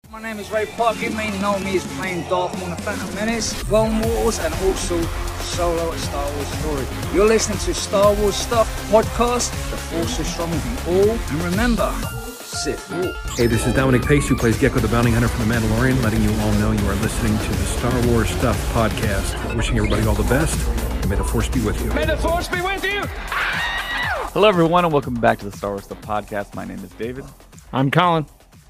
My name is Ray Park. You may know me as playing Darth Maul in The Phantom Menace, Clone Wars, and also Solo: A Star Wars Story. You're listening to Star Wars Stuff Podcast. The Force is strong with you all. And remember, Sith Walk. Hey, this is Dominic Pace, who plays Gekko the Bounty Hunter from The Mandalorian, letting you all know you are listening to the Star Wars Stuff Podcast. Wishing everybody all the best, and may the Force be with you. May the Force be with you! Hello, everyone, and welcome back to the Star Wars Stuff Podcast. My name is David. I'm Colin.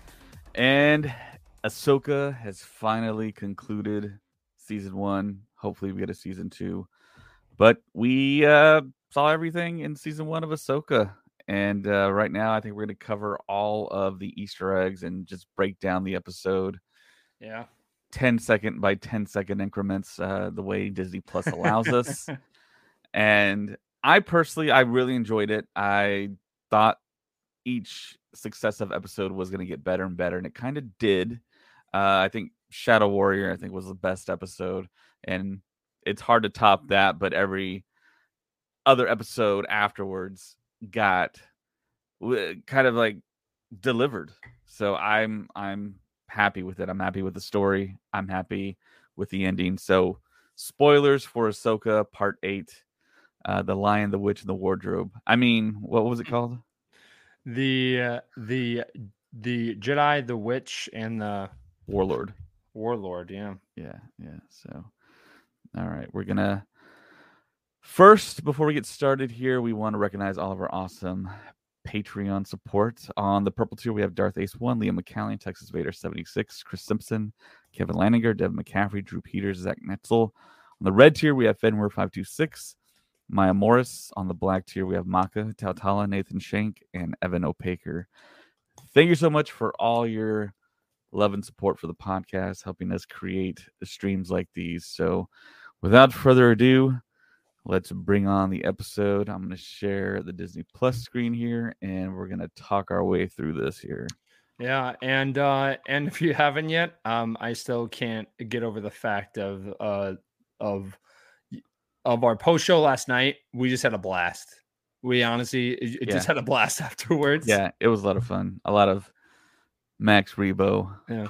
And Ahsoka has finally concluded season 1. Hopefully we get a season 2. But we saw everything in season 1 of Ahsoka. And right now I think we're going to cover all of the Easter eggs and just break down the episode. Yeah. 10-second by 10-second increments, the way Disney Plus allows us. And I really enjoyed it. I thought each successive episode was going to get better and better, and it kind of did. I think Shadow Warrior, was the best episode, and it's hard to top that, but every other episode afterwards got kind of like delivered. So I'm happy with it. I'm happy with the story. I'm happy with the ending. So spoilers for Ahsoka Part 8, The Lion, the Witch, and the Wardrobe. What was it called? The Jedi, the Witch, and the Warlord. Yeah. Yeah. So, all right. We're going to first, before we get started here, we want to recognize all of our awesome Patreon support. On the purple tier, we have Darth Ace 1, Liam McCallion, Texas Vader 76, Chris Simpson, Kevin Lanninger, Devin McCaffrey, Drew Peters, Zach Netzel. On the red tier, we have Fenwer 526, Maya Morris. On the black tier, we have Maka, Tautala, Nathan Shank, and Evan Opaker. Thank you so much for all your love and support for the podcast, helping us create streams like these. So without further ado, let's bring on the episode. I'm going to share the Disney Plus screen here, and we're going to talk our way through this here. Yeah, and if you haven't yet, I still can't get over the fact of our post show last night. We just had a blast. We honestly just had a blast afterwards. Yeah, it was a lot of fun. A lot of Max Rebo. Yeah.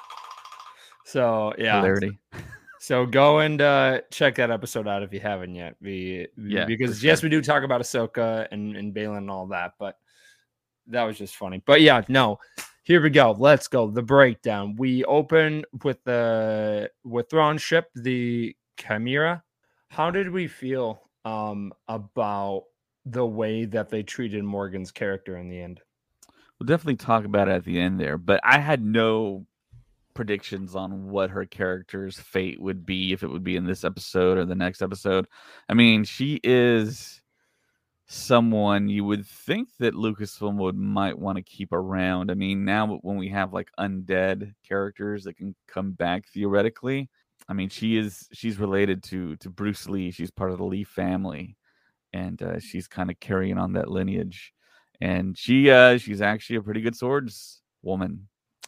So yeah. Hilarity. So go and check that episode out if you haven't yet. Because yes, we do talk about Ahsoka and Baylan and all that, but that was just funny. But yeah, no. Here we go. Let's go. The breakdown. We open with Thrawn's ship, the Chimera. How did we feel about the way that they treated Morgan's character in the end? We'll definitely talk about it at the end there, but I had no predictions on what her character's fate would be, if it would be in this episode or the next episode. She is someone you would think that Lucasfilm might want to keep around. Now when we have like undead characters that can come back theoretically, she's related to Bruce Lee. She's part of the Lee family, and she's kind of carrying on that lineage. And she's actually a pretty good swords woman.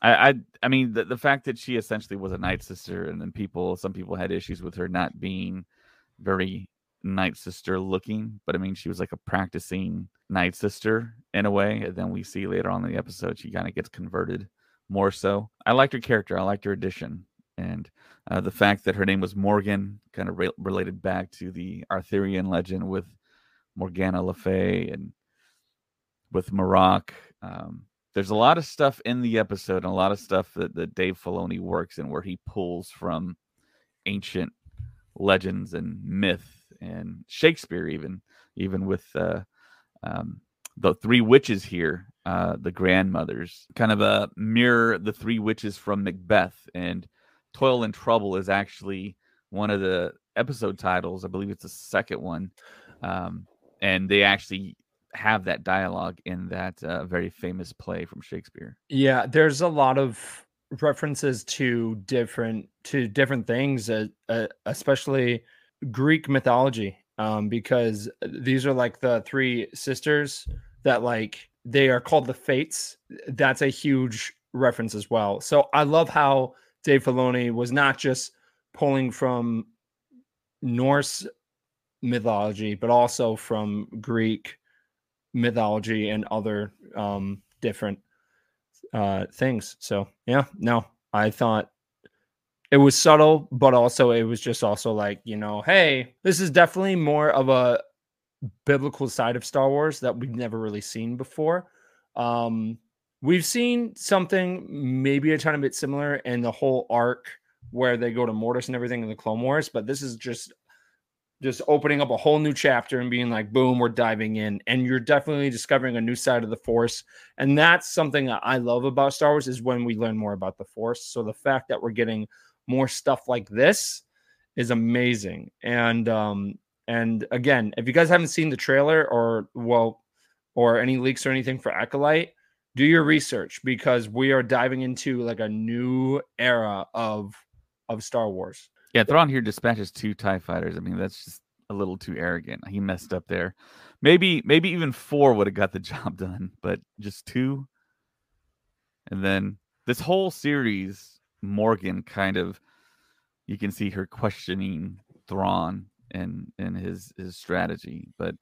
The fact that she essentially was a Night Sister, and then some people had issues with her not being very Night Sister looking, but she was like a practicing Night Sister in a way. And then we see later on in the episode she kind of gets converted more so. I liked her character. I liked her addition. And the fact that her name was Morgan kind of related back to the Arthurian legend with Morgana Le Fay and with Marok. There's a lot of stuff in the episode, and a lot of stuff that Dave Filoni works in, where he pulls from ancient legends and myth and Shakespeare, even with the three witches here, the grandmothers, kind of mirror the three witches from Macbeth. And Toil and Trouble is actually one of the episode titles. I believe it's the second one. And they actually have that dialogue in that very famous play from Shakespeare. Yeah, there's a lot of references to different things, especially Greek mythology, because these are like the three sisters that they are called the Fates. That's a huge reference as well. So I love how Dave Filoni was not just pulling from Norse mythology, but also from Greek mythology and other different things. So yeah, no, I thought it was subtle, but also it was just also like, hey, this is definitely more of a biblical side of Star Wars that we've never really seen before. We've seen something maybe a tiny bit similar in the whole arc where they go to Mortis and everything in the Clone Wars, but this is just opening up a whole new chapter and being like, boom, we're diving in, and you're definitely discovering a new side of the Force. And that's something that I love about Star Wars, is when we learn more about the Force. So the fact that we're getting more stuff like this is amazing. And again, if you guys haven't seen the trailer or any leaks or anything for Acolyte, do your research, because we are diving into like a new era of Star Wars. Yeah, Thrawn here dispatches 2 TIE fighters. I mean, that's just a little too arrogant. He messed up there. Maybe even 4 would have got the job done, but just 2. And then this whole series, Morgan kind of, you can see her questioning Thrawn and his strategy. But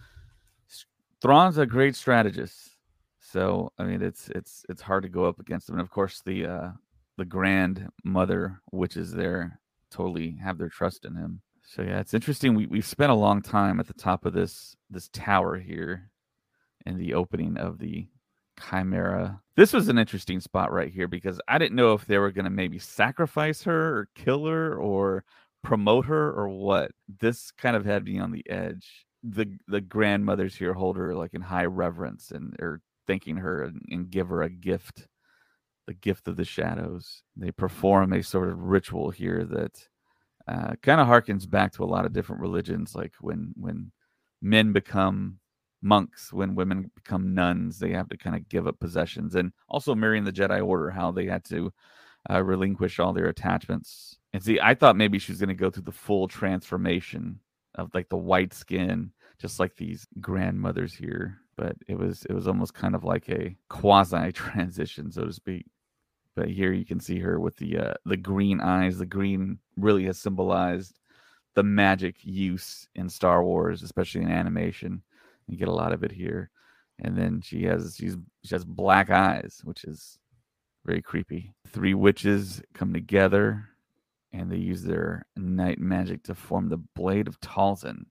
Thrawn's a great strategist. So I mean, it's hard to go up against him. And of course, the grandmother witches there totally have their trust in him. So yeah, it's interesting. We've spent a long time at the top of this tower here in the opening of the Chimera. This was an interesting spot right here, because I didn't know if they were going to maybe sacrifice her or kill her or promote her or what. This kind of had me on the edge. The grandmothers here hold her like in high reverence and are thanking her and give her a gift, the gift of the shadows. They perform a sort of ritual here that kind of harkens back to a lot of different religions, like when men become monks, when women become nuns, they have to kind of give up possessions. And also mirroring the Jedi Order, how they had to relinquish all their attachments. And see, I thought maybe she was going to go through the full transformation of like the white skin, just like these grandmothers here. But it was almost kind of like a quasi transition, so to speak. But here you can see her with the green eyes. The green really has symbolized the magic use in Star Wars, especially in animation. You get a lot of it here. And then she has black eyes, which is very creepy. 3 witches come together, and they use their night magic to form the Blade of Talzin.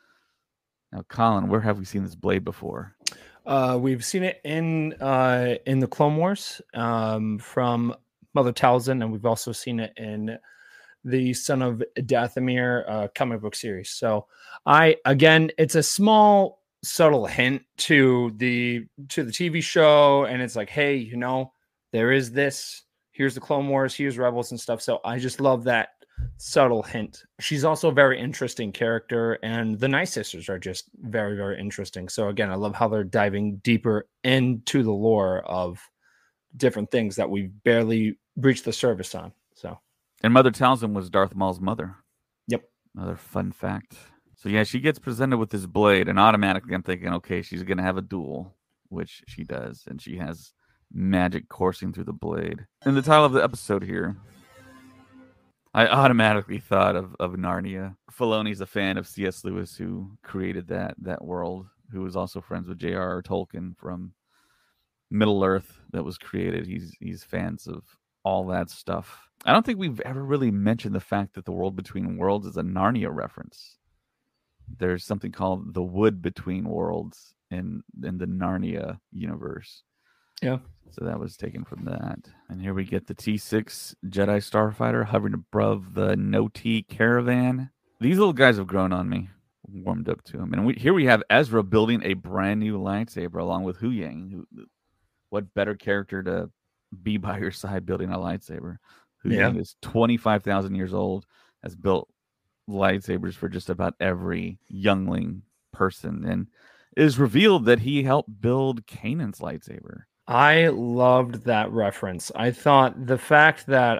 Now, Colin, where have we seen this blade before? We've seen it in the Clone Wars from Mother Talzin, and we've also seen it in the Son of Dathomir comic book series. So it's a small, subtle hint to the TV show, and it's like, hey, there is this. Here's the Clone Wars, here's Rebels and stuff. So I just love that subtle hint. She's also a very interesting character, and the Night Sisters are just very, very interesting. So again, I love how they're diving deeper into the lore of different things that we've barely breached the surface on. So, and Mother Talzin was Darth Maul's mother. Yep. Another fun fact. So yeah, she gets presented with this blade, and automatically I'm thinking, okay, she's going to have a duel, which she does, and she has magic coursing through the blade. In the title of the episode here, I automatically thought of Narnia. Filoni's a fan of C.S. Lewis, who created that world, who was also friends with J.R.R. Tolkien from Middle Earth that was created. He's fans of all that stuff. I don't think we've ever really mentioned the fact that the world between worlds is a Narnia reference. There's something called the Wood Between Worlds in the Narnia universe. Yeah. So that was taken from that. And here we get the T6 Jedi Starfighter hovering above the No-T caravan. These little guys have grown on me. Warmed up to them. And here we have Ezra building a brand new lightsaber along with Huyang. What better character to be by your side building a lightsaber? Huyang is 25,000 years old, has built lightsabers for just about every youngling person, and it is revealed that he helped build Kanan's lightsaber. I loved that reference. I thought the fact that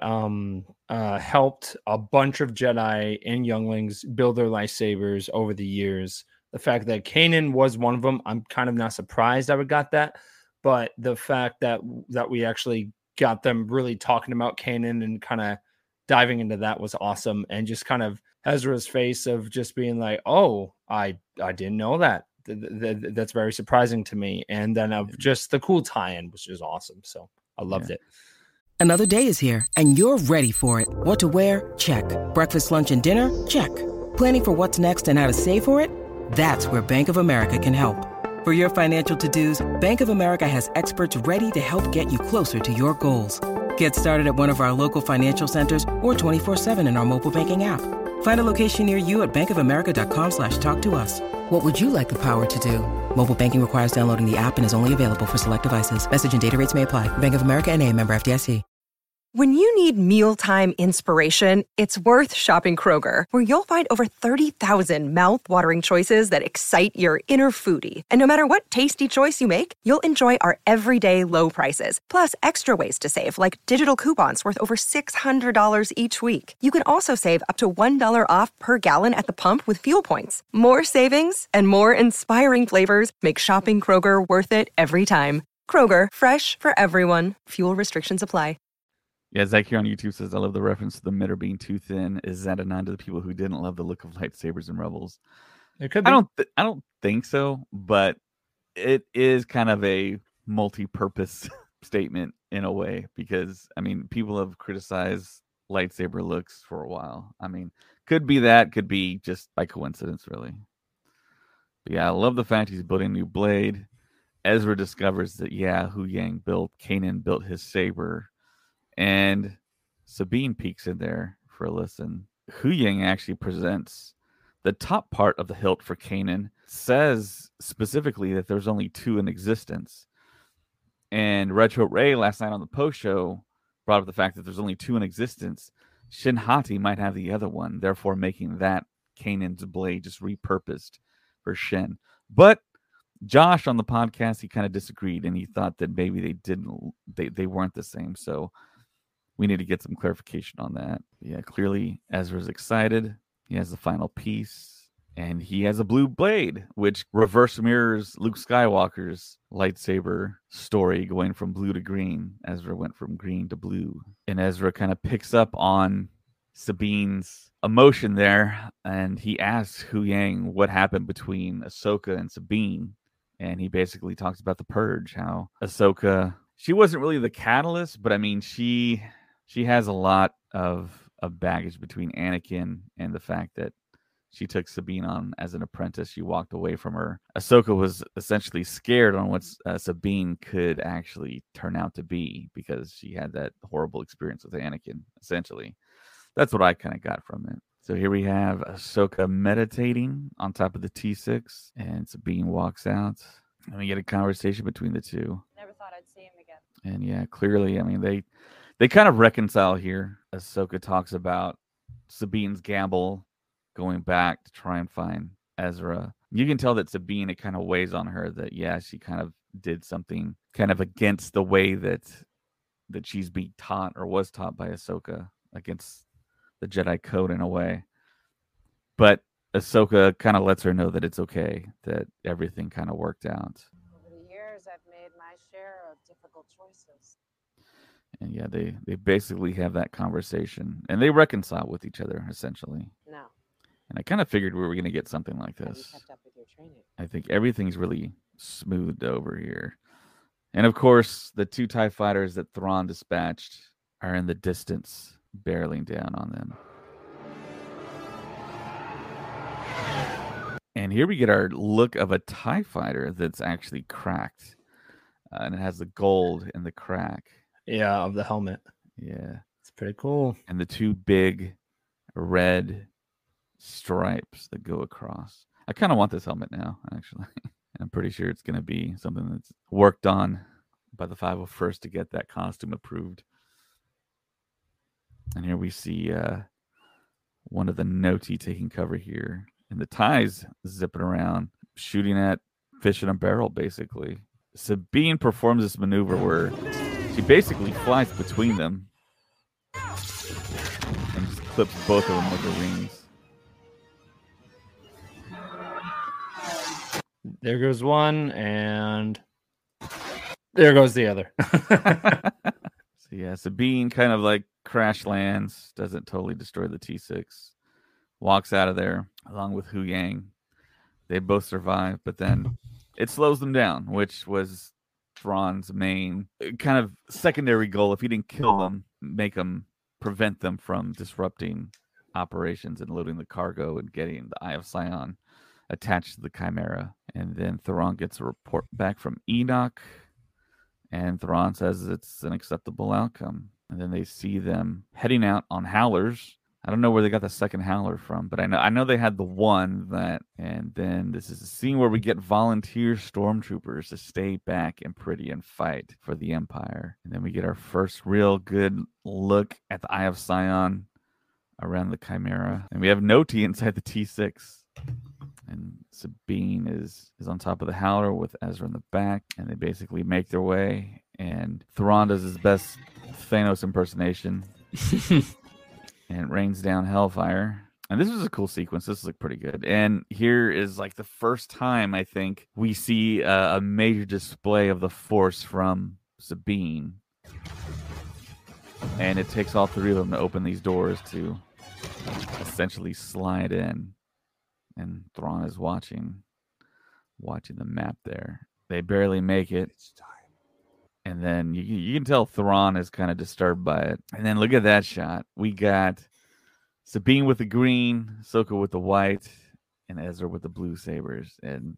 helped a bunch of Jedi and younglings build their lightsabers over the years, the fact that Kanan was one of them, I'm kind of not surprised I would got that, but the fact that we actually got them really talking about Kanan and kind of diving into that was awesome. And just kind of Ezra's face of just being like, oh, I didn't know that. That's very surprising to me. And then just the cool tie-in was just awesome. So I loved it. Another day is here, and you're ready for it. What to wear? Check. Breakfast, lunch, and dinner? Check. Planning for what's next and how to save for it? That's where Bank of America can help. For your financial to-dos, Bank of America has experts ready to help get you closer to your goals. Get started at one of our local financial centers or 24/7 in our mobile banking app. Find a location near you at bankofamerica.com/talktous. What would you like the power to do? Mobile banking requires downloading the app and is only available for select devices. Message and data rates may apply. Bank of America N.A., member FDIC. When you need mealtime inspiration, it's worth shopping Kroger, where you'll find over 30,000 mouth-watering choices that excite your inner foodie. And no matter what tasty choice you make, you'll enjoy our everyday low prices, plus extra ways to save, like digital coupons worth over $600 each week. You can also save up to $1 off per gallon at the pump with fuel points. More savings and more inspiring flavors make shopping Kroger worth it every time. Kroger, fresh for everyone. Fuel restrictions apply. Yeah, Zach here on YouTube says, I love the reference to the mitter being too thin. Is that a nod to the people who didn't love the look of lightsabers in Rebels? It could be. I don't think so, but it is kind of a multi-purpose statement in a way, because I mean, people have criticized lightsaber looks for a while. I mean, could be that, could be just by coincidence, really. But yeah, I love the fact he's building a new blade. Ezra discovers that Huyang built his saber. And Sabine peeks in there for a listen. Huyang actually presents the top part of the hilt for Kanan, says specifically that there's only two in existence. And Retro Ray last night on the post show brought up the fact that there's only two in existence. Shin Hati might have the other one, therefore making that Kanan's blade just repurposed for Shin. But Josh on the podcast, he kind of disagreed, and he thought that maybe they weren't the same. So we need to get some clarification on that. Yeah, clearly Ezra's excited. He has the final piece, and he has a blue blade, which reverse mirrors Luke Skywalker's lightsaber story, going from blue to green. Ezra went from green to blue. And Ezra kind of picks up on Sabine's emotion there, and he asks Huyang what happened between Ahsoka and Sabine. And he basically talks about the purge, how Ahsoka, she wasn't really the catalyst, but I mean, she has a lot of baggage between Anakin and the fact that she took Sabine on as an apprentice. She walked away from her. Ahsoka was essentially scared on what Sabine could actually turn out to be, because she had that horrible experience with Anakin, essentially. That's what I kind of got from it. So here we have Ahsoka meditating on top of the T6, and Sabine walks out, and we get a conversation between the two. Never thought I'd see him again. And yeah, clearly, I mean, they kind of reconcile here. Ahsoka talks about Sabine's gamble going back to try and find Ezra. You can tell that Sabine, it kind of weighs on her that, yeah, she kind of did something kind of against the way that she's being taught or was taught by Ahsoka, against the Jedi code in a way. But Ahsoka kind of lets her know that it's okay, that everything kind of worked out. Over the years, I've made my share of difficult choices. And yeah, they basically have that conversation, and they reconcile with each other, essentially. No. And I kind of figured we were going to get something like Have you this. kept up with your training? I think everything's really smoothed over here. And of course, the two TIE fighters that Thrawn dispatched are in the distance, barreling down on them. And here we get our look of a TIE fighter that's actually cracked. And it has the gold in the crack. Yeah, of the helmet. Yeah. It's pretty cool. And the two big red stripes that go across. I kind of want this helmet now, actually. I'm pretty sure it's going to be something that's worked on by the 501st to get that costume approved. And here we see one of the Noti taking cover here. And the TIEs zipping around, shooting at fish in a barrel, basically. Sabine performs this maneuver where she basically flies between them and just clips both of them with her wings. There goes one, and there goes the other. So yeah, Sabine kind of like crash lands, doesn't totally destroy the T6, walks out of there along with Huyang. They both survive, but then it slows them down, which was Thrawn's main kind of secondary goal. If he didn't kill them, prevent them from disrupting operations and loading the cargo and getting the Eye of Sion attached to the Chimera. And then Thrawn gets a report back from Enoch, and Thrawn says it's an acceptable outcome. And then they see them heading out on Howlers. I don't know where they got the second Howler from, but I know they had the one that. And then this is a scene where we get volunteer stormtroopers to stay back in Priddy and fight for the Empire. And then we get our first real good look at the Eye of Sion around the Chimera, and we have Noti inside the T6. And Sabine is on top of the Howler with Ezra in the back, and they basically make their way. And Thrawn does his best Thanos impersonation and rains down Hellfire. And this was a cool sequence. This looked pretty good. And here is like the first time I think we see a major display of the Force from Sabine. And it takes all three of them to open these doors to essentially slide in. And Thrawn is watching the map there. They barely make it. And then you can tell Thrawn is kind of disturbed by it. And then look at that shot. We got Sabine with the green, Ahsoka with the white, and Ezra with the blue sabers. And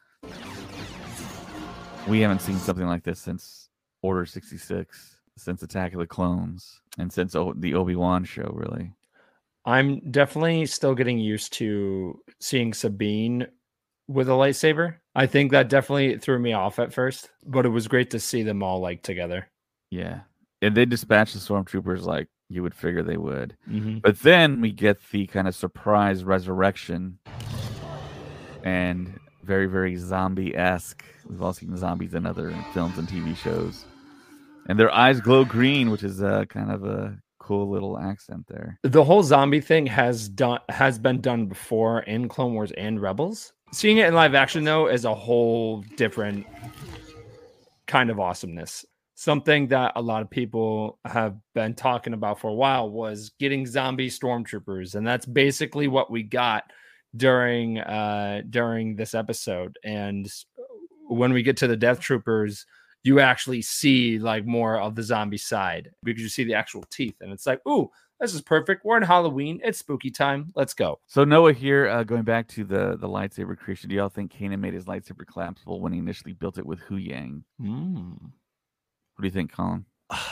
we haven't seen something like this since Order 66, since Attack of the Clones, and since the Obi-Wan show, really. I'm definitely still getting used to seeing Sabine with a lightsaber. I think that definitely threw me off at first, but it was great to see them all like together. Yeah. And they dispatched the stormtroopers like you would figure they would. Mm-hmm. But then we get the kind of surprise resurrection and very, very zombie-esque. We've all seen zombies in other films and TV shows. And their eyes glow green, which is kind of a cool little accent there. The whole zombie thing has been done before in Clone Wars and Rebels. Seeing it in live action, though, is a whole different kind of awesomeness. Something that a lot of people have been talking about for a while was getting zombie stormtroopers, and that's basically what we got during this episode. And when we get to the Death Troopers, you actually see like more of the zombie side because you see the actual teeth, and it's like, ooh, this is perfect. We're in Halloween. It's spooky time. Let's go. So Noah here, going back to the lightsaber creation, do y'all think Kanan made his lightsaber collapsible when he initially built it with Hu Yang? What do you think, Colin?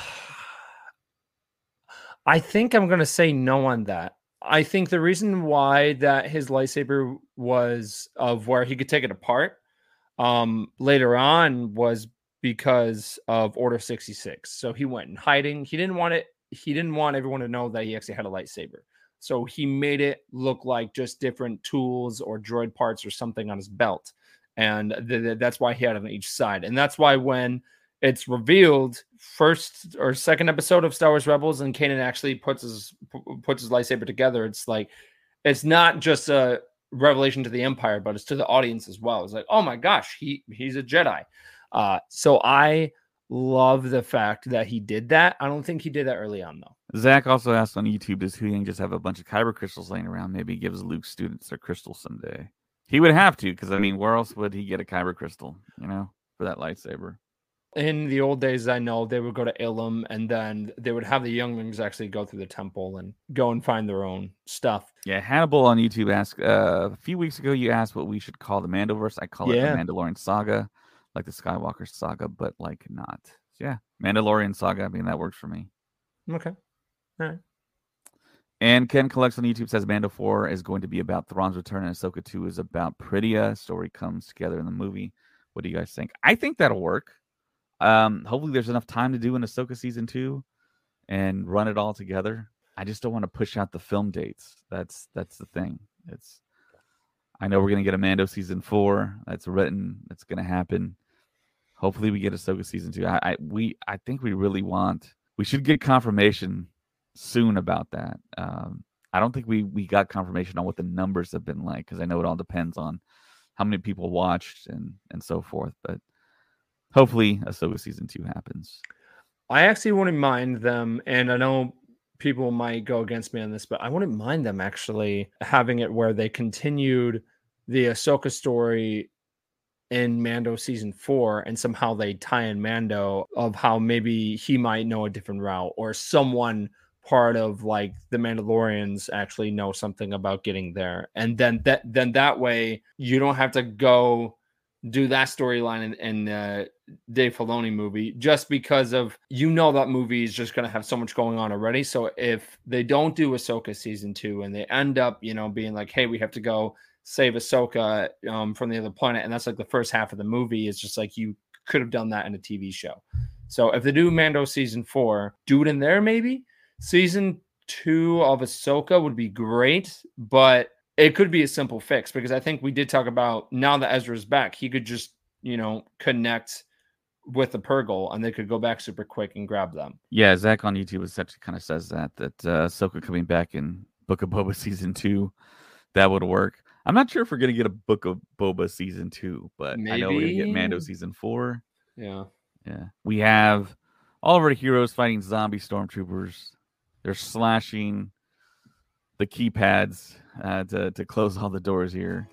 I think I'm going to say no on that. I think the reason why that his lightsaber was of where he could take it apart later on was because of Order 66. So he went in hiding. He didn't want everyone to know that he actually had a lightsaber. So he made it look like just different tools or droid parts or something on his belt. And that's why he had it on each side. And that's why when it's revealed, first or second episode of Star Wars Rebels, and Kanan actually puts his lightsaber together, it's like, it's not just a revelation to the Empire, but it's to the audience as well. It's like, oh my gosh, he's a Jedi. So I love the fact that he did that. I don't think he did that early on, though. Zach also asked on YouTube, does Hu Yang just have a bunch of kyber crystals laying around? Maybe he gives Luke's students their crystals someday. He would have to, because, I mean, where else would he get a kyber crystal, for that lightsaber? In the old days, I know they would go to Ilum, and then they would have the younglings actually go through the temple and go and find their own stuff. Yeah, Hannibal on YouTube asked, a few weeks ago, you asked what we should call the Mandoverse. I call it the Mandalorian Saga, like the Skywalker Saga, but like not. So yeah, Mandalorian Saga, I mean, that works for me. Okay. All right. And Ken Collects on YouTube says Mando 4 is going to be about Thrawn's return, and Ahsoka 2 is about Prydia. Story comes together in the movie. What do you guys think? I think that'll work. Hopefully there's enough time to do an Ahsoka season 2 and run it all together. I just don't want to push out the film dates. That's the thing. I know we're going to get a Mando season 4. That's written. That's going to happen. Hopefully we get Ahsoka season 2. I think we should get confirmation soon about that. I don't think we got confirmation on what the numbers have been like, because I know it all depends on how many people watched and so forth. But hopefully Ahsoka season 2 happens. I actually wouldn't mind them, and I know people might go against me on this, but I wouldn't mind them actually having it where they continued the Ahsoka story in Mando season 4, and somehow they tie in Mando of how maybe he might know a different route, or someone part of like the Mandalorians actually know something about getting there. And then that way you don't have to go do that storyline in Dave Filoni movie, just because of, that movie is just going to have so much going on already. So if they don't do Ahsoka season 2 and they end up, being like, hey, we have to go save Ahsoka from the other planet, and that's like the first half of the movie, it's just like you could have done that in a TV show. So if they do Mando season 4, do it in there maybe. Season 2 of Ahsoka would be great, but it could be a simple fix, because I think we did talk about, now that Ezra's back, he could just, connect with the Purrgil and they could go back super quick and grab them. Yeah, Zach on YouTube essentially kind of says that Ahsoka coming back in Book of Boba season 2, that would work. I'm not sure if we're going to get a Book of Boba season 2, but maybe. I know we're going to get Mando season 4. Yeah. We have all of our heroes fighting zombie stormtroopers. They're slashing the keypads to close all the doors here.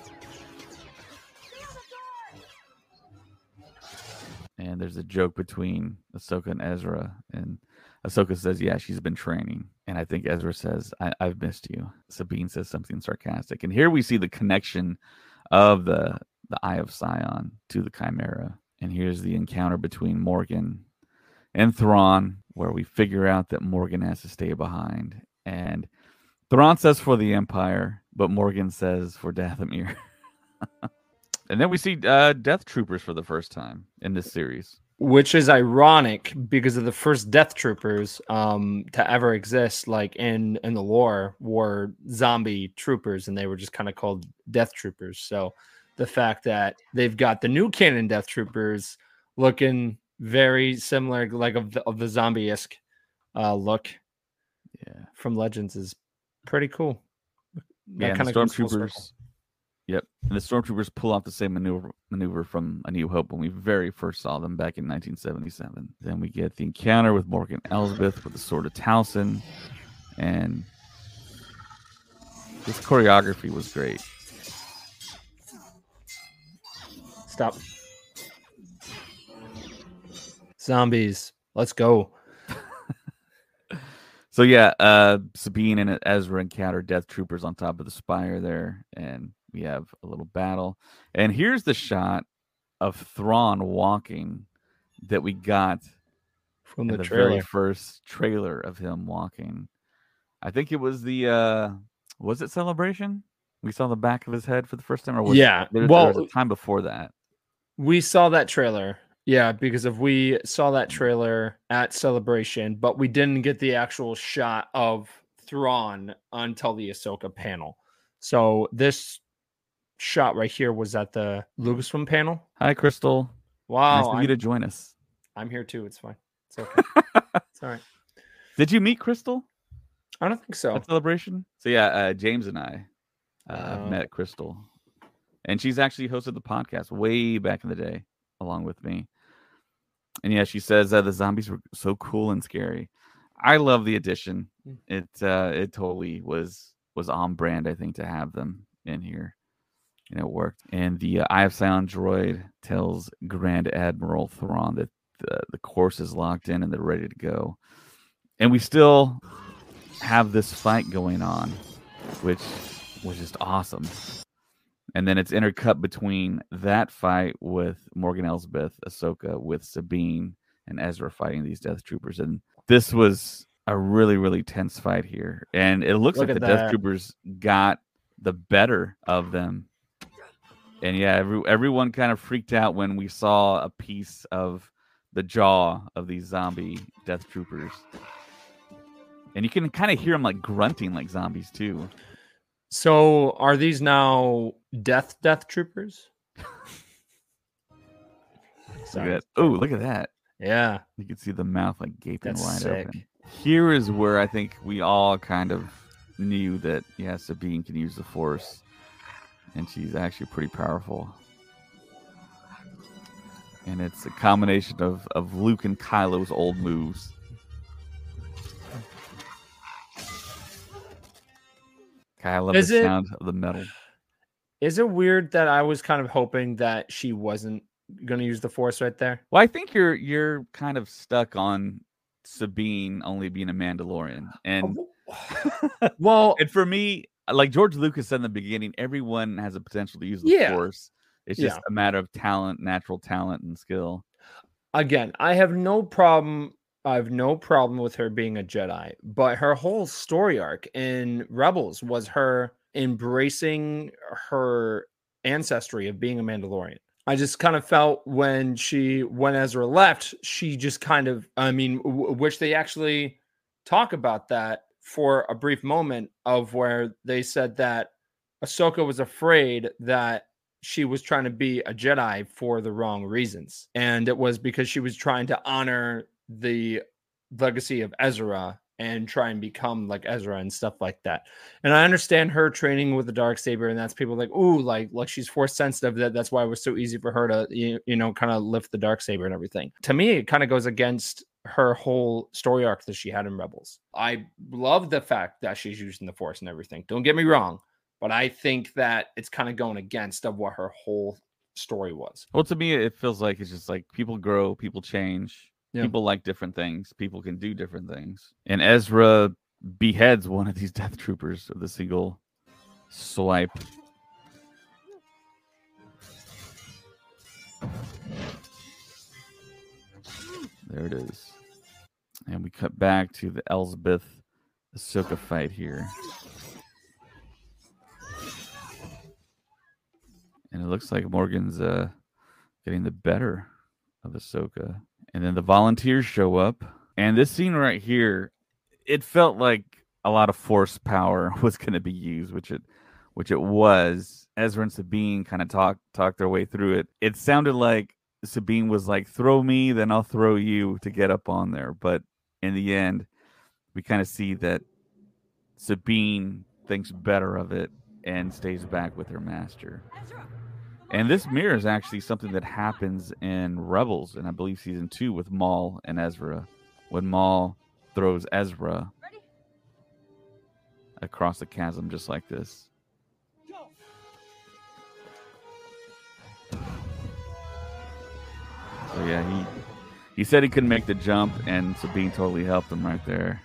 And there's a joke between Ahsoka and Ezra. And Ahsoka says, yeah, she's been training. And I think Ezra says, I've missed you. Sabine says something sarcastic. And here we see the connection of the Eye of Sion to the Chimera. And here's the encounter between Morgan and Thrawn, where we figure out that Morgan has to stay behind. And Thrawn says for the Empire, but Morgan says for Dathomir. And then we see Death Troopers for the first time in this series. Which is ironic, because of the first Death Troopers to ever exist, like in the lore, were zombie troopers, and they were just kind of called Death Troopers. So the fact that they've got the new canon Death Troopers looking very similar, like of the zombie-esque look, from Legends, is pretty cool. That kind of Stormtroopers. Yep, and the Stormtroopers pull off the same maneuver from A New Hope when we very first saw them back in 1977. Then we get the encounter with Morgan Elsbeth with the Sword of Towson, and this choreography was great. Stop. Zombies. Let's go. So yeah, Sabine and Ezra encounter Death Troopers on top of the spire there, and we have a little battle. And here's the shot of Thrawn walking that we got from the very first trailer of him walking. I think it was was it Celebration? We saw the back of his head for the first time, or was there was a time before that? We saw that trailer. Yeah, because we saw that trailer at Celebration, but we didn't get the actual shot of Thrawn until the Ahsoka panel. So this shot right here was at the Lucasfilm panel. Hi, Crystal. Wow. Nice of you to join us. I'm here too. It's fine. It's okay. It's all right. Did you meet Crystal? I don't think so. At Celebration? So yeah, James and I met Crystal. And she's actually hosted the podcast way back in the day along with me. And yeah, she says the zombies were so cool and scary. I love the addition. It totally was on brand, I think, to have them in here. And it worked. And the Eye of Sion droid tells Grand Admiral Thrawn that the course is locked in and they're ready to go. And we still have this fight going on, which was just awesome. And then it's intercut between that fight with Morgan Elsbeth, Ahsoka, with Sabine and Ezra fighting these Death Troopers. And this was a really, really tense fight here. And it looks like the Death Troopers got the better of them. And yeah, everyone kind of freaked out when we saw a piece of the jaw of these zombie Death Troopers. And you can kind of hear them like grunting like zombies too. So are these now Death Troopers? Look at that. Yeah. You can see the mouth like gaping wide sick. Open. Here is where I think we all kind of knew that, yeah, Sabine can use the Force. And she's actually pretty powerful. And it's a combination of Luke and Kylo's old moves. I love the sound of the metal. Is it weird that I was kind of hoping that she wasn't going to use the Force right there? Well, I think you're kind of stuck on Sabine only being a Mandalorian, and Well, and for me, like George Lucas said in the beginning, everyone has a potential to use the Force. It's just a matter of talent, natural talent, and skill. Again, I have no problem with her being a Jedi, but her whole story arc in Rebels was her embracing her ancestry of being a Mandalorian. I just kind of felt when Ezra left, she just kind of, which they actually talk about that for a brief moment of where they said that Ahsoka was afraid that she was trying to be a Jedi for the wrong reasons. And it was because she was trying to honor the legacy of Ezra and try and become like Ezra and stuff like that. And I understand her training with the Darksaber, and that's people like, ooh, like she's Force sensitive. That's why it was so easy for her to, kind of lift the Darksaber and everything. To me, it kind of goes against her whole story arc that she had in Rebels. I love the fact that she's using the Force and everything. Don't get me wrong. But I think that it's kind of going against of what her whole story was. Well, to me, it feels like it's just like people grow, people change, people like different things, people can do different things. And Ezra beheads one of these Death Troopers with a single swipe. There it is. And we cut back to the Elsbeth Ahsoka fight here. And it looks like Morgan's getting the better of Ahsoka. And then the volunteers show up. And this scene right here, it felt like a lot of Force power was going to be used, which it was. Ezra and Sabine kind of talked their way through it. It sounded like Sabine was like, throw me, then I'll throw you to get up on there. But in the end, we kind of see that Sabine thinks better of it and stays back with her master. And this mirrors actually something that happens in Rebels, and I believe season 2 with Maul and Ezra, when Maul throws Ezra across the chasm just like this. So yeah, he said he couldn't make the jump, and Sabine totally helped him right there.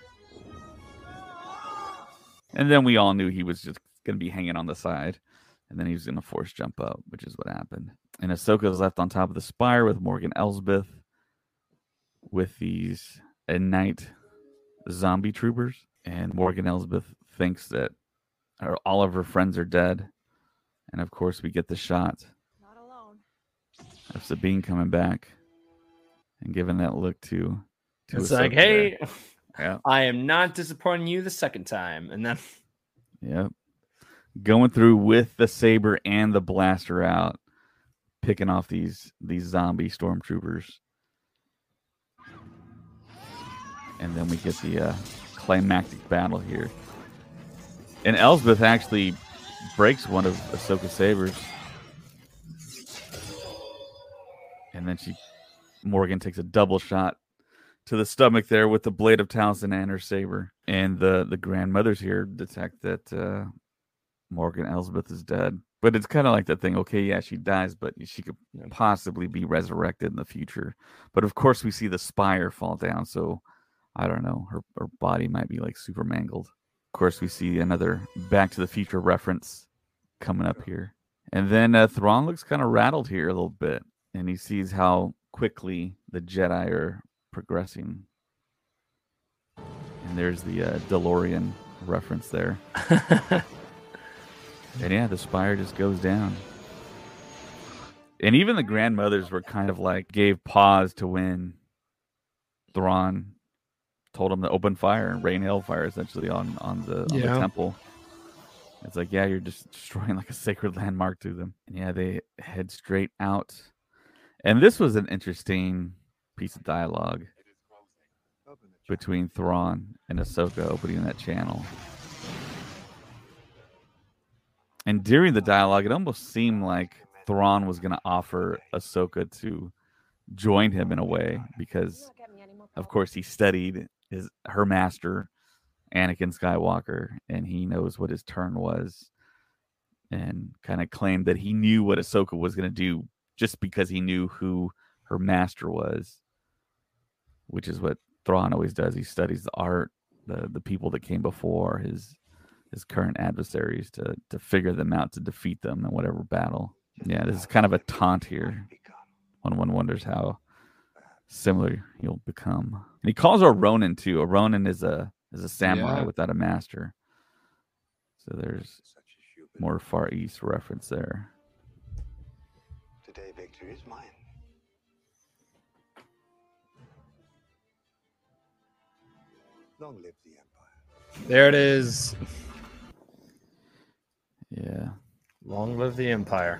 And then we all knew he was just going to be hanging on the side. And then he was going to force jump up, which is what happened. And Ahsoka is left on top of the spire with Morgan Elsbeth with these night zombie troopers. And Morgan Elsbeth thinks that all of her friends are dead. And of course, we get the shot Not alone. of Sabine coming back and giving that look to it's Ahsoka like, hey, yeah. I am not disappointing you the second time. And then, yep. Going through with the saber and the blaster out, picking off these zombie stormtroopers. And then we get the climactic battle here. And Elsbeth actually breaks one of Ahsoka's sabers. And then Morgan takes a double shot to the stomach there with the blade of Taliesin and her saber. And the grandmothers here detect that Morgan Elsbeth is dead. But it's kind of like that thing, okay, yeah, she dies, but she could possibly be resurrected in the future. But of course we see the spire fall down, so I don't know, her body might be like super mangled. Of course we see another Back to the Future reference coming up here. And then Thrawn looks kind of rattled here a little bit, and he sees how quickly the Jedi are progressing. And there's the DeLorean reference there. And yeah, the spire just goes down. And even the grandmothers were kind of like, gave pause to when Thrawn told him to open fire and rain hellfire essentially on the temple. It's like, yeah, you're just destroying like a sacred landmark to them. And yeah, they head straight out. And this was an interesting piece of dialogue between Thrawn and Ahsoka opening that channel. And during the dialogue, it almost seemed like Thrawn was going to offer Ahsoka to join him in a way because, of course, he studied her master, Anakin Skywalker, and he knows what his turn was. and kind of claimed that he knew what Ahsoka was going to do just because he knew who her master was, which is what Thrawn always does. He studies the art, the people that came before his current adversaries to figure them out, to defeat them in whatever battle. Yeah, this is kind of a taunt here. One wonders how similar he'll become. And he calls her a Ronin too. A Ronin is a samurai without a master. So there's more Far East reference there. Today victory is mine. Long live the Empire. There it is. Yeah. Long live the Empire.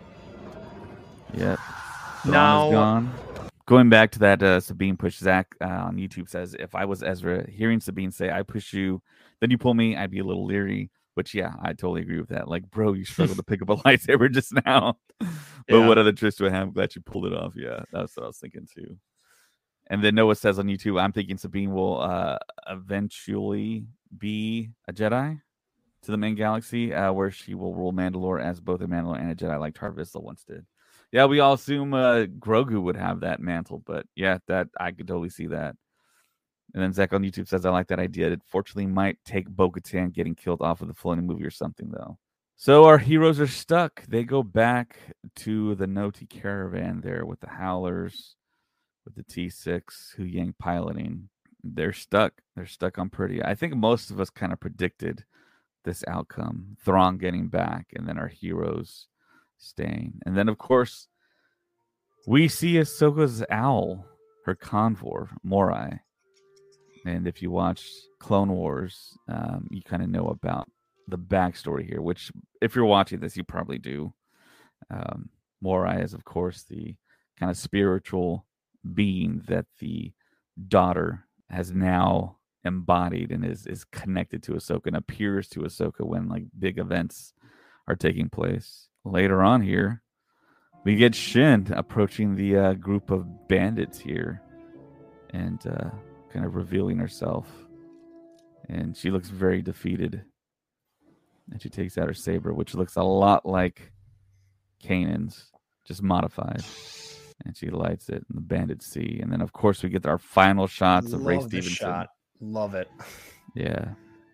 Yep. Now, gone. Going back to that Sabine push, Zach on YouTube says, if I was Ezra, hearing Sabine say, I push you, then you pull me, I'd be a little leery. Which, yeah, I totally agree with that. Like, bro, you struggled to pick up a lightsaber just now. But what other tricks do I have? I'm glad you pulled it off. Yeah, that's what I was thinking too. And then Noah says on YouTube, I'm thinking Sabine will eventually be a Jedi to the main galaxy, where she will rule Mandalore as both a Mandalore and a Jedi, like Tar Vizsla once did. Yeah, we all assume Grogu would have that mantle, but yeah, that I could totally see that. And then Zach on YouTube says, I like that idea. It fortunately might take Bo-Katan getting killed off of the floating movie or something, though. So our heroes are stuck. They go back to the Noti caravan there with the Howlers, with the T6, Huyang piloting. They're stuck. They're stuck on Peridea. I think most of us kind of predicted this outcome. Thrawn getting back, and then our heroes staying. And then, of course, we see Ahsoka's owl, her convor, Morai. And if you watch Clone Wars, you kind of know about the backstory here, which if you're watching this, you probably do. Morai is, of course, the kind of spiritual being that the daughter has now embodied and is connected to Ahsoka and appears to Ahsoka when like big events are taking place. Later on here, we get Shin approaching the group of bandits here and kind of revealing herself. And she looks very defeated. And she takes out her saber, which looks a lot like Kanan's, just modified. And she lights it, and the bandits see. And then, of course, we get our final shots of Ray Stevenson. Shot. Love it. Yeah.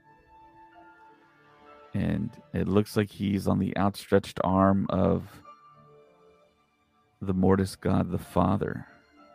And it looks like he's on the outstretched arm of the Mortis god, the Father.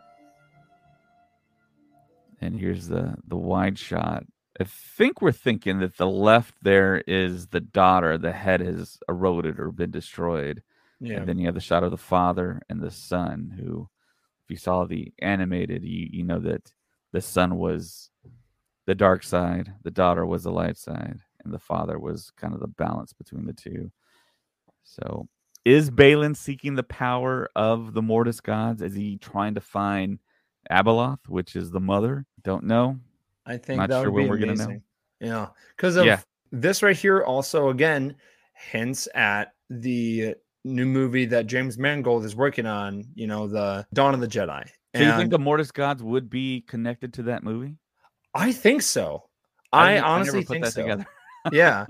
And here's the wide shot. I think we're thinking that the left there is the daughter. The head has eroded or been destroyed. Yeah. And then you have the shot of the father and the son, who, if you saw the animated, you know that the son was the dark side, the daughter was the light side, and the father was kind of the balance between the two. So is Baylan seeking the power of the Mortis gods? Is he trying to find Abeloth, which is the mother? Don't know. I think that would be amazing. Yeah, because of this right here also, again, hints at the new movie that James Mangold is working on, you know, the Dawn of the Jedi. Do you think the Mortis gods would be connected to that movie? I think so. I honestly think so. Together. Yeah.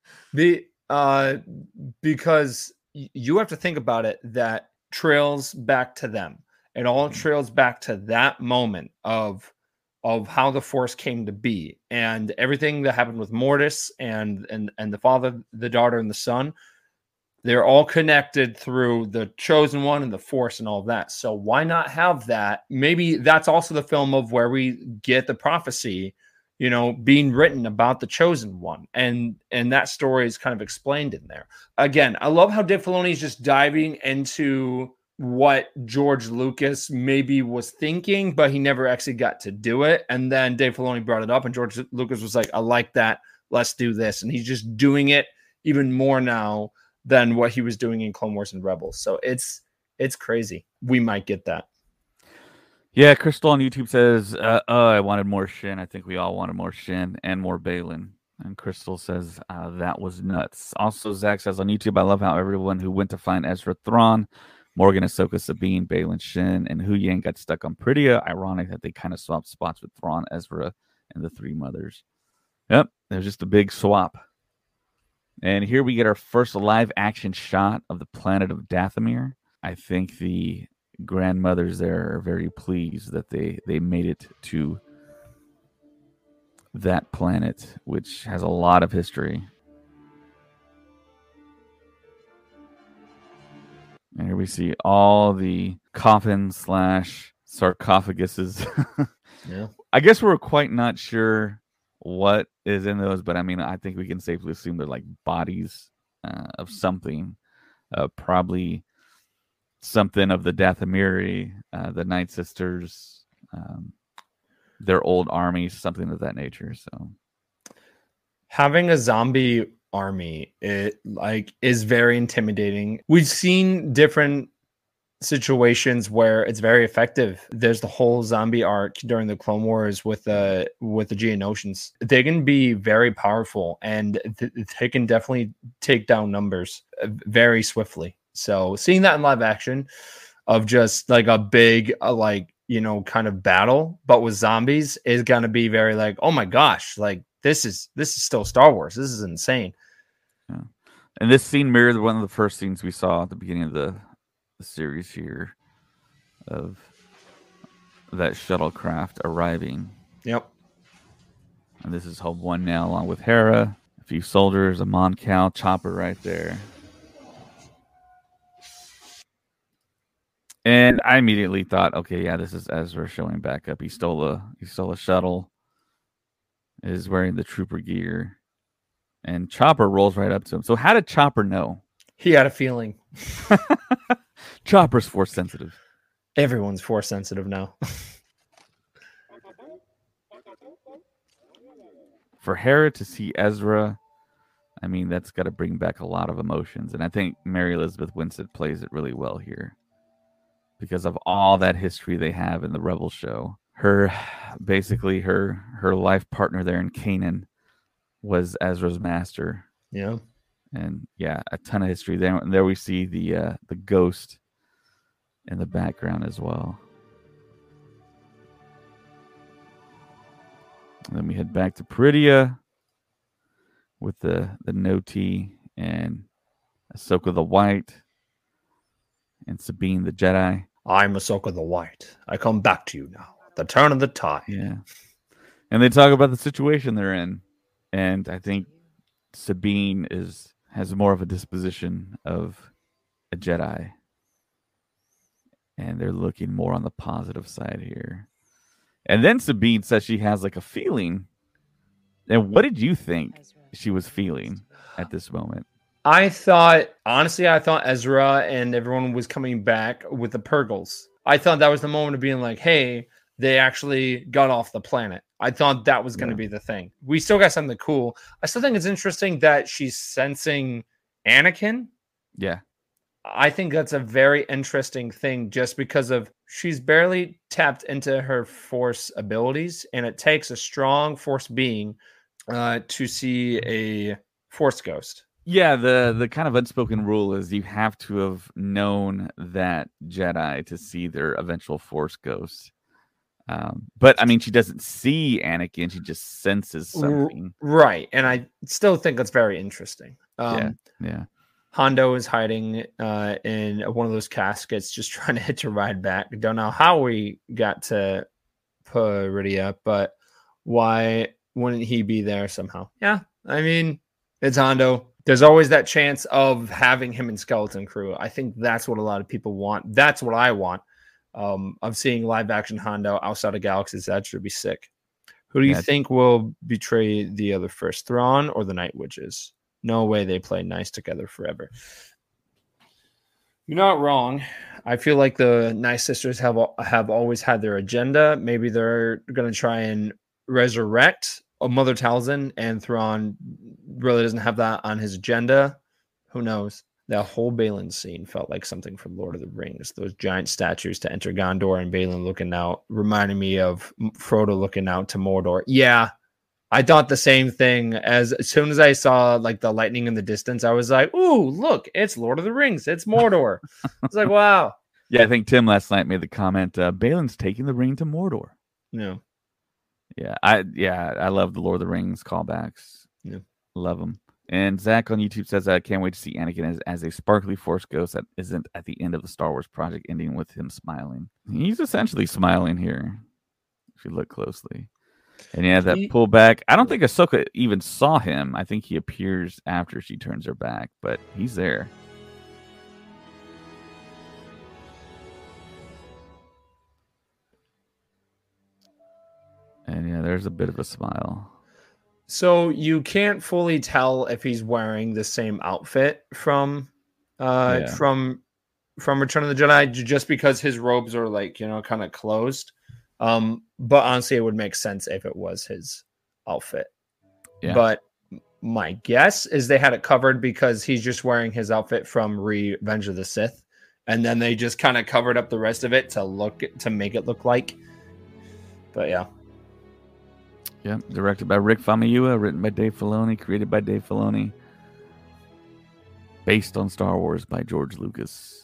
Because you have to think about it, that trails back to them. It all trails back to that moment of how the Force came to be, and everything that happened with Mortis and the father, the daughter, and the son. They're all connected through the Chosen One and the Force and all of that. So why not have that? Maybe that's also the film of where we get the prophecy, you know, being written about the Chosen One. And that story is kind of explained in there. Again, I love how Dave Filoni is just diving into what George Lucas maybe was thinking, but he never actually got to do it. And then Dave Filoni brought it up, and George Lucas was like, I like that. Let's do this. And he's just doing it even more now than what he was doing in Clone Wars and Rebels. So it's crazy. We might get that. Yeah, Crystal on YouTube says, I wanted more Shin. I think we all wanted more Shin and more Baylan. And Crystal says, that was nuts. Also, Zach says on YouTube, I love how everyone who went to find Ezra Thrawn, Morgan, Ahsoka, Sabine, Baylan, Shin, and Huyang got stuck on Peridea. Ironic that they kind of swapped spots with Thrawn, Ezra, and the three mothers. Yep, there's just a big swap. And here we get our first live action shot of the planet of Dathomir. I think the grandmothers there are very pleased that they made it to that planet, which has a lot of history. And here we see all the coffins / sarcophaguses. Yeah. I guess we're quite not sure what is in those, but I mean, I think we can safely assume they're like bodies of something, probably something of the Dathomiri, the Night Sisters, their old armies, something of that nature. So having a zombie army, is very intimidating. We've seen different situations where it's very effective. There's the whole zombie arc during the Clone Wars with the Geonosians. They can be very powerful, and they can definitely take down numbers very swiftly. So seeing that in live action of just like a big kind of battle, but with zombies, is gonna be very like, oh my gosh, like this is still Star Wars. This is insane. Yeah. And this scene mirrored one of the first scenes we saw at the beginning of the series here of that shuttlecraft arriving. Yep. And this is Hope One now, along with Hera, a few soldiers, a Mon Cal, Chopper right there. And I immediately thought, okay, yeah, this is Ezra showing back up. He stole a shuttle, is wearing the trooper gear, and Chopper rolls right up to him. So how did Chopper know? He had a feeling. Chopper's force sensitive. Everyone's force sensitive now. For Hera to see Ezra, I mean, that's got to bring back a lot of emotions. And I think Mary Elizabeth Winstead plays it really well here because of all that history they have in the Rebel show. Her life partner there in Kanan was Ezra's master. Yeah. And yeah, a ton of history there. And there we see the ghost in the background as well. And then we head back to Peridia with the Noti and Ahsoka the White and Sabine the Jedi. I'm Ahsoka the White. I come back to you now. The turn of the tide. Yeah. And they talk about the situation they're in. And I think Sabine has more of a disposition of a Jedi. And they're looking more on the positive side here. And then Sabine says she has like a feeling. And what did you think she was feeling at this moment? I thought Ezra and everyone was coming back with the Purgles. I thought that was the moment of being like, hey, they actually got off the planet. I thought that was going to be the thing. We still got something cool. I still think it's interesting that she's sensing Anakin. Yeah. I think that's a very interesting thing just because of she's barely tapped into her Force abilities, and it takes a strong Force being to see a Force ghost. Yeah, the kind of unspoken rule is you have to have known that Jedi to see their eventual Force ghost. But I mean, she doesn't see Anakin; she just senses something. Right, and I still think that's very interesting. Yeah. Hondo is hiding in one of those caskets, just trying to hitch a ride back. Don't know how we got to Peridia, but why wouldn't he be there somehow? Yeah, I mean, it's Hondo. There's always that chance of having him in Skeleton Crew. I think that's what a lot of people want. That's what I want. Of seeing live action Hondo outside of Galaxy's Edge would be sick. Who do you think will betray the other first, Thrawn or the Night Witches? No way they play nice together forever. You're not wrong. I feel like the Night Sisters have always had their agenda. Maybe they're going to try and resurrect Mother Talzin, and Thrawn really doesn't have that on his agenda. Who knows? That whole Balin scene felt like something from Lord of the Rings. Those giant statues to enter Gondor and Balin looking out reminded me of Frodo looking out to Mordor. Yeah, I thought the same thing. As soon as I saw like the lightning in the distance, I was like, "Ooh, look! It's Lord of the Rings. It's Mordor." It's like, wow. Yeah, I think Tim last night made the comment, "Balin's taking the ring to Mordor." No. Yeah, I love the Lord of the Rings callbacks. Yeah, love them. And Zach on YouTube says, I can't wait to see Anakin as a sparkly Force ghost that isn't at the end of the Star Wars project ending with him smiling. He's essentially smiling here, if you look closely. And yeah, that pullback. I don't think Ahsoka even saw him. I think he appears after she turns her back, but he's there. And yeah, there's a bit of a smile. So you can't fully tell if he's wearing the same outfit from Return of the Jedi, just because his robes are like, kind of closed. But honestly, it would make sense if it was his outfit. Yeah. But my guess is they had it covered because he's just wearing his outfit from Revenge of the Sith, and then they just kind of covered up the rest of it to make it look like. But yeah. Yeah, directed by Rick Famuyiwa, written by Dave Filoni, created by Dave Filoni, based on Star Wars by George Lucas.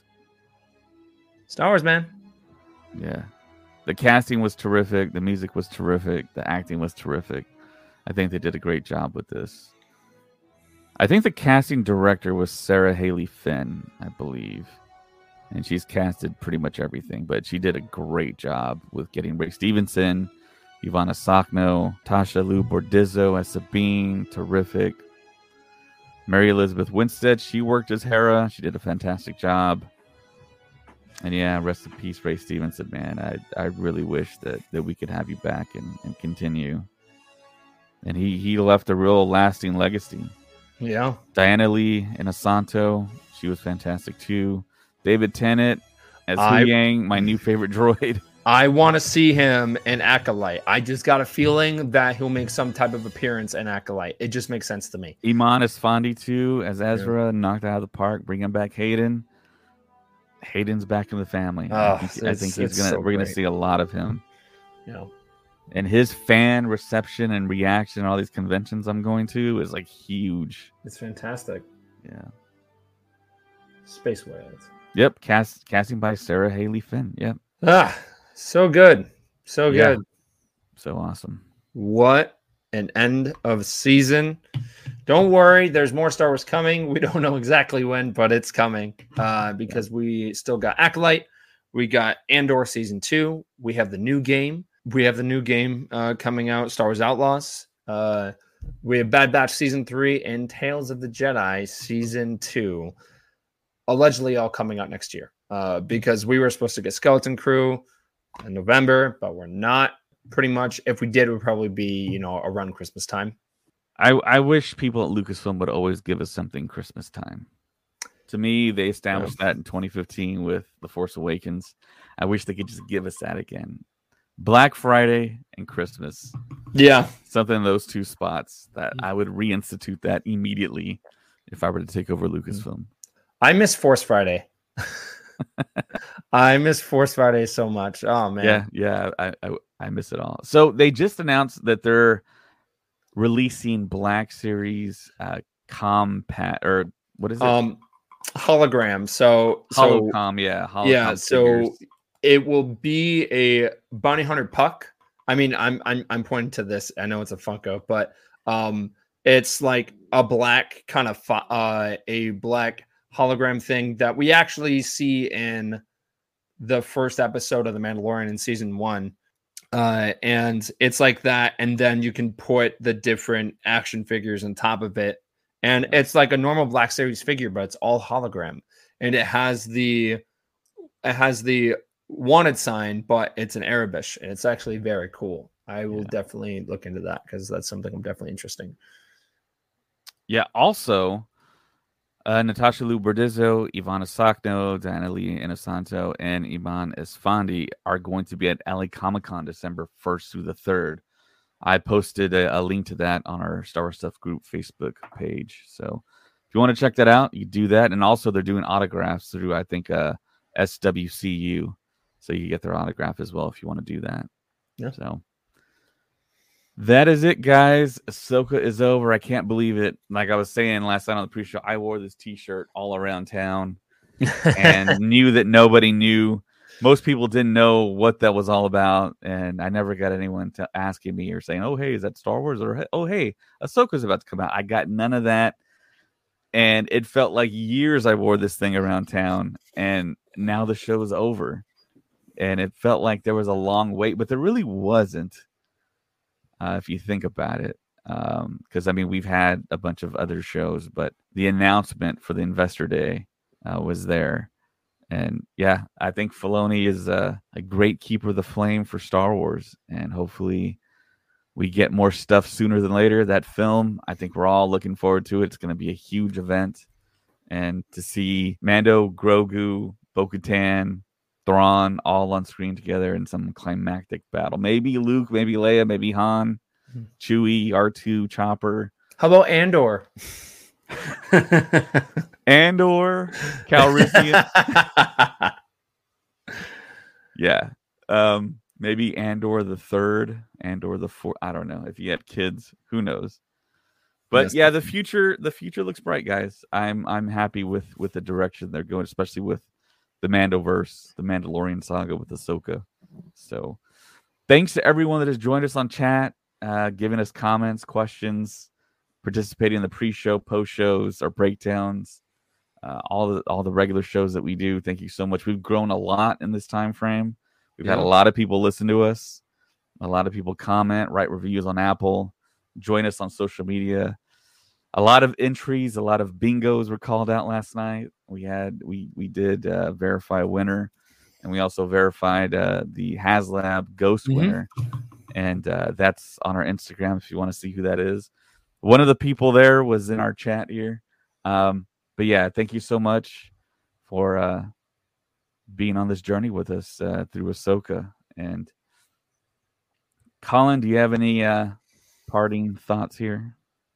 Star Wars, man. Yeah. The casting was terrific. The music was terrific. The acting was terrific. I think they did a great job with this. I think the casting director was Sarah Haley Finn, I believe. And she's casted pretty much everything, but she did a great job with getting Ray Stevenson, Ivana Sakno, Tasha Lou Bordizzo as Sabine, terrific. Mary Elizabeth Winstead, she worked as Hera. She did a fantastic job. And yeah, rest in peace, Ray Stevenson, man. I really wish that we could have you back and continue. And he left a real lasting legacy. Yeah. Diana Lee in Asanto, she was fantastic too. David Tennant as Huyang, my new favorite droid. I want to see him in Acolyte. I just got a feeling that he'll make some type of appearance in Acolyte. It just makes sense to me. Iman Esfandi too as Ezra, knocked out of the park, bringing back Hayden. Hayden's back in the family. I think we're gonna see a lot of him. Yeah. And his fan reception and reaction at all these conventions I'm going to is like huge. It's fantastic. Yeah. Space Whales. Yep. Casting by Sarah Haley Finn. Yep. So good. So good. So awesome. What an end of season. Don't worry, there's more Star Wars coming. We don't know exactly when, but it's coming because we still got Acolyte. We got Andor Season 2. We have the new game. Coming out, Star Wars Outlaws. We have Bad Batch Season 3 and Tales of the Jedi Season 2. Allegedly all coming out next year because we were supposed to get Skeleton Crew in November, but we're not. Pretty much, if we did, it would probably be, around Christmas time. I wish people at Lucasfilm would always give us something Christmas time. To me, they established that in 2015 with The Force Awakens. I wish they could just give us that again. Black Friday and Christmas. Yeah. Something in those two spots that I would reinstitute that immediately if I were to take over Lucasfilm. I miss Force Friday. I miss Force Friday so much. Oh, man. Yeah. I miss it all. So they just announced that they're releasing Black Series compact, or what is it? Hologram. So Holocom so figures. It will be a Bounty Hunter Puck. I mean, I'm pointing to this. I know it's a Funko, but it's like a black kind of a black hologram thing that we actually see in the first episode of The Mandalorian in season 1. And it's like that, and then you can put the different action figures on top of it, and it's like a normal Black Series figure, but it's all hologram, and it has the wanted sign, but it's an Arabish, and it's actually very cool. I will definitely look into that because that's something I'm definitely interested in. Yeah. Also, Natasha Lou Bordizzo, Ivana Sakno, Diana Lee Inosanto, and Iman Esfandi are going to be at LA Comic-Con December 1st through the 3rd. I posted a link to that on our Star Wars Stuff Group Facebook page. So if you want to check that out, you do that. And also they're doing autographs through, I think, SWCU. So you get their autograph as well if you want to do that. Yeah. So that is it, guys. Ahsoka is over. I can't believe it. Like I was saying last night on the pre-show, I wore this T-shirt all around town and knew that nobody knew. Most people didn't know what that was all about, and I never got anyone asking me or saying, "Oh, hey, is that Star Wars?" or "Oh, hey, Ahsoka's about to come out." I got none of that. And it felt like years I wore this thing around town, and now the show is over. And it felt like there was a long wait, but there really wasn't, if you think about it. Because, I mean, we've had a bunch of other shows, but the announcement for the Investor Day was there. And, yeah, I think Filoni is a great keeper of the flame for Star Wars. And hopefully we get more stuff sooner than later. That film, I think we're all looking forward to it. It's going to be a huge event. And to see Mando, Grogu, Bo-Katan, Thrawn all on screen together in some climactic battle. Maybe Luke, maybe Leia, maybe Han, Chewie, R2, Chopper. How about Andor? Andor, Calrissian. Yeah. Maybe Andor the third, Andor the fourth. I don't know. If you have kids, who knows? But yeah, the future looks bright, guys. I'm happy with the direction they're going, especially with the Mandoverse, the Mandalorian saga with Ahsoka. So thanks to everyone that has joined us on chat, giving us comments, questions, participating in the pre-show, post-shows, our breakdowns, all the regular shows that we do. Thank you so much. We've grown a lot in this time frame. We've had a lot of people listen to us, a lot of people comment, write reviews on Apple, join us on social media. A lot of entries, a lot of bingos were called out last night. We did verify a winner, and we also verified the HasLab Ghost winner, and that's on our Instagram if you want to see who that is. One of the people there was in our chat here. But yeah, thank you so much for being on this journey with us through Ahsoka. And Colin, do you have any parting thoughts here?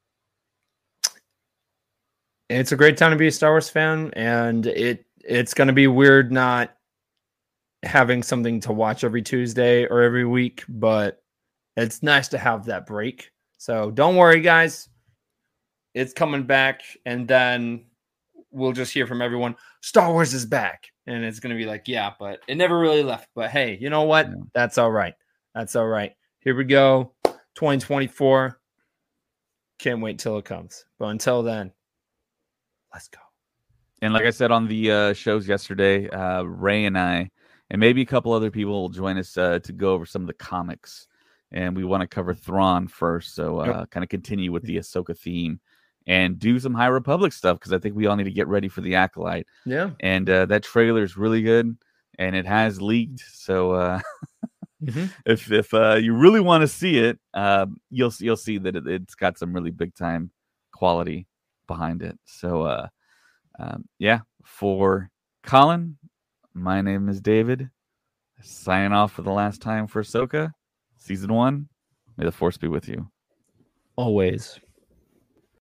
It's a great time to be a Star Wars fan, and it's going to be weird not having something to watch every Tuesday or every week, but it's nice to have that break. So don't worry, guys. It's coming back, and then we'll just hear from everyone, Star Wars is back. And it's going to be like, yeah, but it never really left. But hey, you know what? Yeah. That's all right. That's all right. Here we go. 2024. Can't wait till it comes. But until then, let's go. And like I said on the shows yesterday, Ray and I, and maybe a couple other people will join us to go over some of the comics. And we want to cover Thrawn first. So kind of continue with the Ahsoka theme and do some High Republic stuff, because I think we all need to get ready for the Acolyte. Yeah. And that trailer is really good, and it has leaked. So if you really want to see it, you'll see that it's got some really big time quality behind it. So yeah, for Colin, my name is David. Signing off for the last time for Ahsoka Season 1. May the Force be with you. Always.